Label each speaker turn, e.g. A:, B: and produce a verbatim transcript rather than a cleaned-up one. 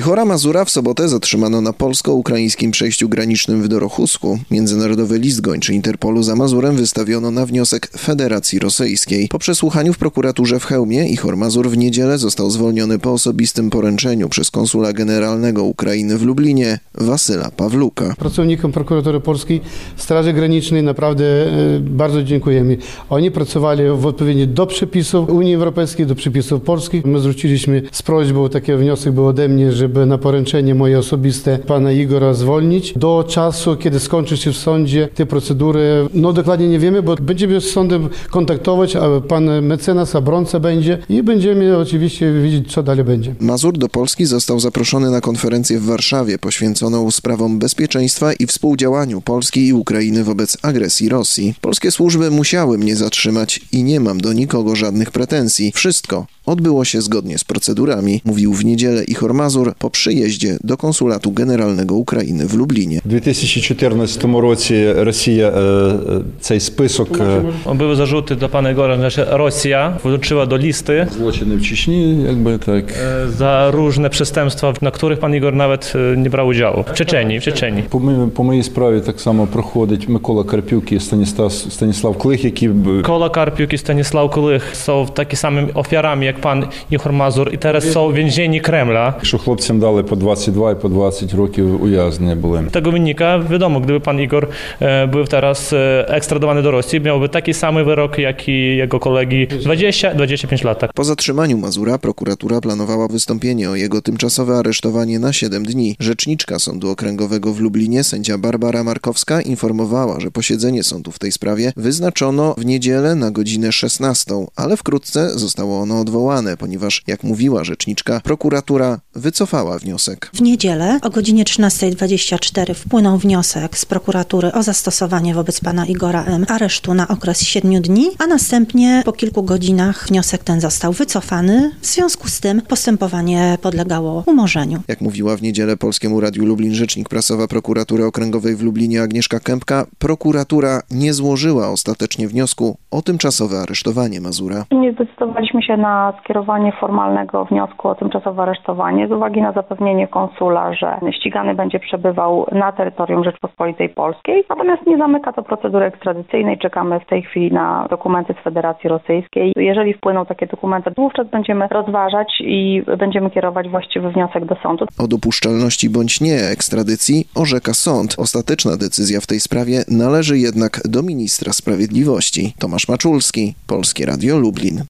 A: Ichora Mazura w sobotę zatrzymano na polsko-ukraińskim przejściu granicznym w Dorochusku. Międzynarodowy list gończy Interpolu za Mazurem wystawiono na wniosek Federacji Rosyjskiej. Po przesłuchaniu w prokuraturze w Chełmie Ichor Mazur w niedzielę został zwolniony po osobistym poręczeniu przez konsula generalnego Ukrainy w Lublinie Wasyla Pawluka.
B: Pracownikom prokuratury polskiej, Straży Granicznej naprawdę bardzo dziękujemy. Oni pracowali w odpowiedzi do przepisów Unii Europejskiej, do przepisów polskich. My zwróciliśmy z prośbą, taki wniosek był ode mnie, żeby na poręczenie moje osobiste pana Igora zwolnić do czasu, kiedy skończy się w sądzie te procedury. No dokładnie nie wiemy, bo będziemy z sądem kontaktować, a pan mecenas, obrońca będzie i będziemy oczywiście wiedzieć, co dalej będzie.
A: Mazur do Polski został zaproszony na konferencję w Warszawie poświęconą sprawom bezpieczeństwa i współdziałaniu Polski i Ukrainy wobec agresji Rosji. Polskie służby musiały mnie zatrzymać i nie mam do nikogo żadnych pretensji. Wszystko odbyło się zgodnie z procedurami, mówił w niedzielę Ichor Mazur po przyjeździe do konsulatu generalnego Ukrainy w Lublinie.
C: W dwa tysiące czternastym roku Rosja цей список...
D: Były zarzuty do pana Igora, że Rosja włączyła do listy
C: zloczyny w Czeczni, jakby tak.
D: za różne przestępstwa, na których pan Igor nawet nie brał udziału. W Czeczenii, w Czeczenii.
C: Po, po mojej sprawie tak samo проходить Микола Карпюк i Stanisław, Stanisław Klich, які...
D: Mikola Karpiuk i Stanisław Klich są takie same ofiarami jak pan Ichor Mazur i teraz są w więzieniu Kremla.
C: Що хлопцям дали по двадцять два і по двадцять років ув'язнення були.
D: Z tego wynika, wiadomo, gdyby pan Igor e, był teraz e, ekstradowany do Rosji, miałby taki sam wyrok, jak i jego kolegi dwadzieścia do dwudziestu pięciu lat.
A: Po zatrzymaniu Mazura prokuratura planowała wystąpienie o jego tymczasowe aresztowanie na siedem dni. Rzeczniczka Sądu Okręgowego w Lublinie, sędzia Barbara Markowska, informowała, że posiedzenie sądu w tej sprawie wyznaczono w niedzielę na godzinę szesnastą, ale wkrótce zostało ono odwołane, ponieważ, jak mówiła rzeczniczka, prokuratura wycofała wniosek.
E: W niedzielę o godzinie trzynastej dwadzieścia cztery wpłynął wniosek z prokuratury o zastosowanie wobec pana Igora M. aresztu na okres siedmiu dni, a następnie po kilku godzinach wniosek ten został wycofany. W związku z tym postępowanie podlegało umorzeniu.
A: Jak mówiła w niedzielę Polskiemu Radiu Lublin rzecznik prasowa prokuratury okręgowej w Lublinie Agnieszka Kępka, prokuratura nie złożyła ostatecznie wniosku o tymczasowe aresztowanie Mazura.
F: Nie zdecydowaliśmy się na skierowanie formalnego wniosku o tymczasowe aresztowanie z uwagi na zapewnienie konsula, że ścigany będzie przebywał na terytorium Rzeczpospolitej Polskiej. Natomiast nie zamyka to procedury ekstradycyjnej. Czekamy w tej chwili na dokumenty z Federacji Rosyjskiej. Jeżeli wpłyną takie dokumenty, wówczas będziemy rozważać i będziemy kierować właściwy wniosek do sądu.
A: O dopuszczalności bądź nie ekstradycji orzeka sąd. Ostateczna decyzja w tej sprawie należy jednak do ministra sprawiedliwości. Tomasz Maczulski, Polskie Radio Lublin.